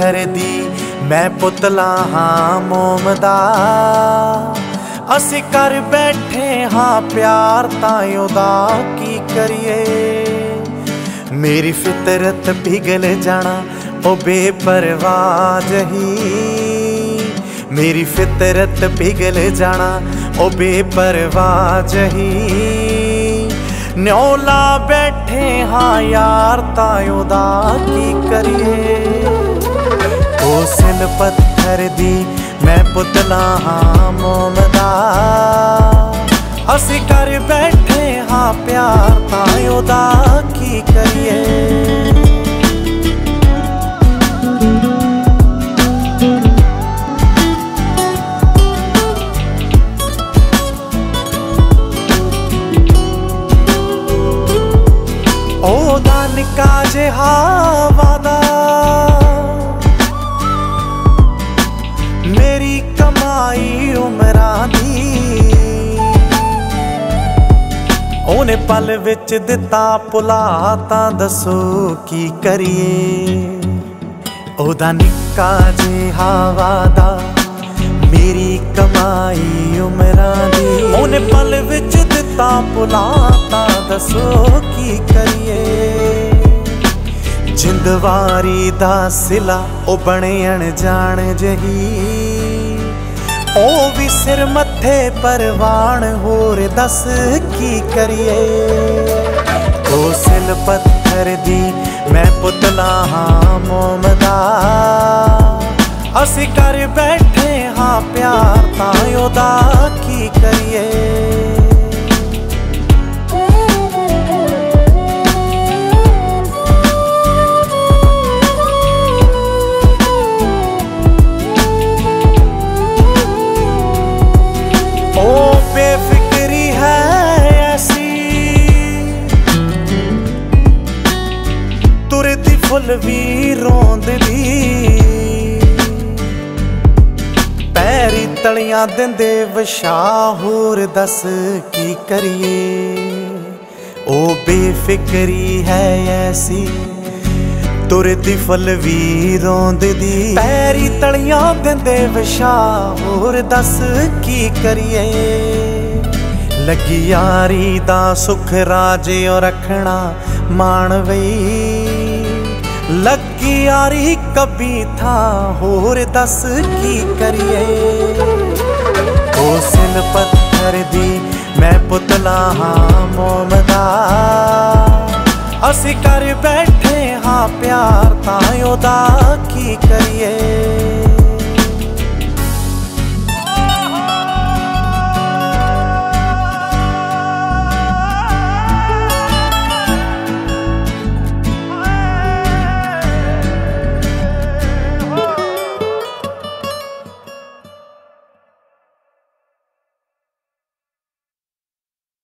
पत्थर दी मैं पुतला हाँ मोम दा। असी कर बैठे हाँ प्यार तां ओदा की करिए। मेरी फितरत पिघल जाना ओ बेपरवाह जही। मेरी फितरत पिघल जाना ओ बेपरवाह जही। न्योला बैठे हाँ यार तां ओदा की करिए। ओ सिल पत्थर दी मैं पुतला हाँ मोम दा। असी कर बैठे हाँ प्यार तां ओदा की करिए। ओदा निक्का जिहा वादा मेरी कमाई उमरां दी। ओने पल विच दिता भुला तां दसो की करिए। ओदा निक्का जिहा वादा मेरी कमाई उमरां दी। ओने पल विच दिता भुला तां दसो की करिए। जिंदवारी दा सिला ओ बने अनजान जही। ओ भी सिर मत्थे परवान होर दस की करिए। ओ सिल पत्थर दी मैं पुतला हाँ मोम दा। असी कर बैठे हाँ प्यार तां ओदा की करिए। बेफिक्री है ऐसी तुरदी फुल भी रोंद दी। पैरी तलियां दिंदे वशा होर दस की करिए। ओ बेफिक्री है ऐसी तुरदी फुल भी रोंद दी। पैरी तलियां दिंदे वशा होर दस की करिए। लगी यारी दा सुख राजे और रखना मान वई। लगी यारी कभी था होर दस की करिए। ओ सिल पत्थर दी मैं पुतला हाँ मोम दा। असी कर बैठे हाँ प्यार तां ओदा की करिए।